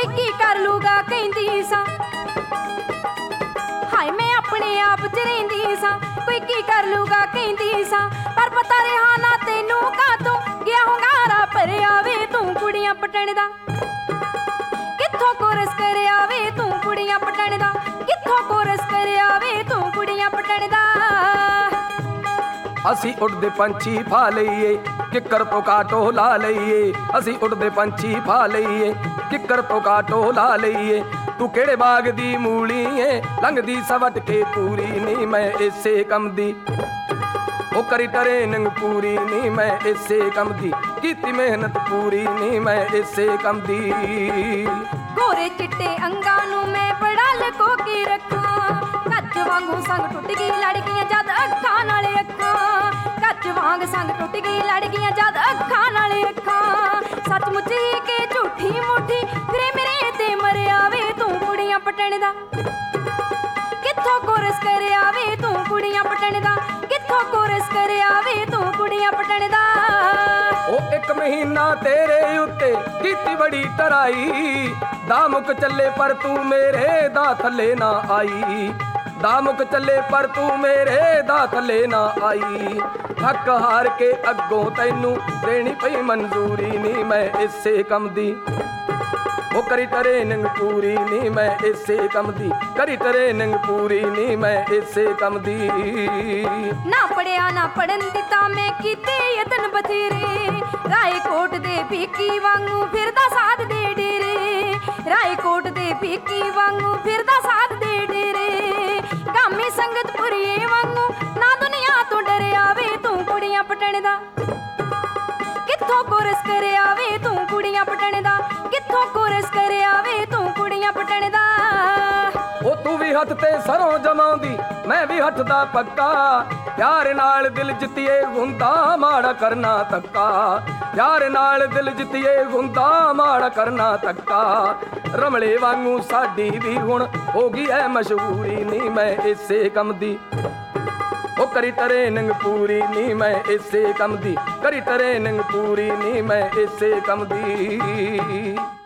कोई की कर लूगा कहंदी सा, हाय मैं अपने आप च रहिंदी सा, कोई की कर लूगा कहंदी सा, पर पता रहा ना तैनू कातों गया होंगारा भरिया वे तू कुड़ियां पटण दा, कित्थों कोरस कर आवे तू कुड़ियां पटण दा, कित्थों कोरस कर आवे तू कुड़ियां पटण दा। ਅਸੀਂ ਉੱਡਦੇ ਪੰਛੀ ਫਾ ਲਈਏ, ਕਿੱਕਰ ਤੋਂ ਕਾਟੋ ਲਾ ਲਈਏ, ਅਸੀਂ ਉੱਡਦੇ ਪੰਛੀ ਫਾ ਲਈਏ, ਕਿੱਕਰ ਤੋਂ ਕਾਟੋ ਲਾ ਲਈਏ। ਤੂੰ ਕਿਹੜੇ ਬਾਗ ਦੀ ਮੂਲੀ ਏ, ਲੰਘਦੀ ਸਵਟ ਕੇ ਪੂਰੀ ਨਹੀਂ ਮੈਂ ਇਸੇ ਕੰਮ ਦੀ, ਉਹ ਕਰੀ ਟ੍ਰੇਨਿੰਗ ਪੂਰੀ ਨਹੀਂ ਮੈਂ ਇਸੇ ਕੰਮ ਦੀ, ਕੀਤੀ ਮਿਹਨਤ ਪੂਰੀ ਨਹੀਂ ਮੈਂ ਇਸੇ ਕੰਮ ਦੀ। ਗੋਰੇ ਚਿੱਟੇ ਅੰਗਾਂ ਨੂੰ ਮੈਂ ਬੜਾ ਲਕੋ ਕੇ ਰੱਖਾਂ, ਕੱਚ ਵਾਂਗੂ ਸੰਗ ਟੁੱਟ ਗਈ ਲੜ ਗਈਆਂ ਜਦ ਅੱਖਾਂ ਨਾਲ ਅੱਖਾਂ, ਕੱਚ ਵਾਂਗ ਸੰਗ ਟੁੱਟ ਗਈ ਲੜ ਗਈਆਂ ਜਦ ਅੱਖਾਂ ਨਾਲ ਅੱਖਾਂ। ਸੱਚਮੁੱਚ ਹੀ ਕਿ ਝੂਠੀ ਮੁੱਠੀ ਫਿਰੇ ਮੇਰੇ ਤੇ ਮਰਿਆ ਵੇ ਤੂੰ ਕੁੜੀਆਂ ਪਟਣ ਦਾ, ਕਿੱਥੋਂ ਕੋਰਸ ਕਰ ਆਵੇ ਤੂੰ ਕੁੜੀਆਂ ਪਟਣ ਦਾ, ਕਿੱਥੋਂ ਕੋਰਸ ਕਰ ਆਵੇ ਤੂੰ ਕੁੜੀਆਂ ਪਟਣ ਦਾ। ਉਹ ਇੱਕ ਮਹੀਨਾ ਤੇਰੇ ਉੱਤੇ ਕੀਤੀ ਬੜੀ ਟਰਾਈ, ਦਾ ਮੁੱਕ ਚੱਲੇ ਪਰ ਤੂੰ ਮੇਰੇ ਦਾ ਥੱਲੇ ਨਾ ਆਈ, ਦਾ ਮੁੱਕ ਚੱਲੇ ਪਰ ਤੂੰ ਮੇਰੇ ਦਾ ਥੱਲੇ ਨਾ ਆਈ। ਥੱਕ ਹਾਰ ਕੇ ਅੱਗੋਂ ਤੈਨੂੰ ਦੇਣੀ ਪਈ ਮਨਜ਼ੂਰੀ ਨਹੀਂ ਮੈਂ ਇਸੇ ਕੰਮ ਦੀ, ਉਹ ਕਰੀ ਟ੍ਰੇਨਿੰਗ ਪੂਰੀ ਨਹੀਂ ਮੈਂ ਇਸੇ ਕੰਮ ਦੀ, ਕਰੀ ਟ੍ਰੇਨਿੰਗ ਪੂਰੀ ਨਹੀਂ ਮੈਂ ਇਸੇ ਕੰਮ ਦੀ। ਨਾ ਪੜਿਆ ਨਾ ਪੜਨ ਦਿੱਤਾ ਮੈਂ ਕੀਤੇ ਯਤਨ ਬਥੇਰੇ, ਰਾਏਕੋਟ ਦੇ ਭੀਕੀ ਵਾਂਗੂ ਫਿਰਦਾ ਸਾਧ ਦੇ ਡੇਰੇ, ਰਾਏਕੋਟ ਦੇ ਭੀਕੀ ਵਾਂਗੂ ਫਿਰਦਾ ਸਾਧ ਦੇ ਡੇਰੇ। ਗਾਮੀ ਸੰਗਤਪੁਰੀਏ ਵਾਂਗੂ ਨਾ ਦੁਨੀਆ ਤੋਂ ਡਰਿਆ ਵੇ ਤੂੰ ਕੁੜੀਆਂ ਪਟਣ ਦਾ, ਕਿੱਥੋਂ ਕੋਰਸ ਕਰ ਆਵੇ ਤੂੰ ਕੁੜੀਆਂ ਪਟਣ ਦਾ, ਕਿੱਥੋਂ ਕੋਰਸ ਕਰ ਆਵੇ ਤੂੰ ਕੁੜੀਆਂ ਪਟਣ ਦਾ। ਉਹ ਤੂੰ ਵੀ ਹੱਥ ਤੇ ਸਰੋਂ ਜਮਾਉਂਦੀ ਮੈਂ ਵੀ ਹੱਥ ਦਾ ਪੱਕਾ, ਪਿਆਰ ਨਾਲ ਦਿਲ ਜਿੱਤੀਏ ਹੁੰਦਾ ਮਾੜਾ ਕਰਨਾ ਧੱਕਾ, ਪਿਆਰ ਨਾਲ ਦਿਲ ਜਿੱਤੀਏ ਹੁੰਦਾ ਮਾੜਾ ਕਰਨਾ ਧੱਕਾ। ਰਮਲੇ ਵਾਂਗੂ ਸਾਡੀ ਵੀ ਹੁਣ ਹੋ ਗਈ ਐ ਮਸ਼ਹੂਰੀ ਨਹੀਂ ਮੈਂ ਇਸੇ ਕੰਮ ਦੀ, ਉਹ ਕਰੀ ਟ੍ਰੇਨਿੰਗ ਪੂਰੀ ਨਹੀਂ ਮੈਂ ਇਸੇ ਕੰਮ ਦੀ, ਕਰੀ ਟ੍ਰੇਨਿੰਗ ਪੂਰੀ ਨਹੀਂ ਮੈਂ ਇਸੇ ਕੰਮ ਦੀ।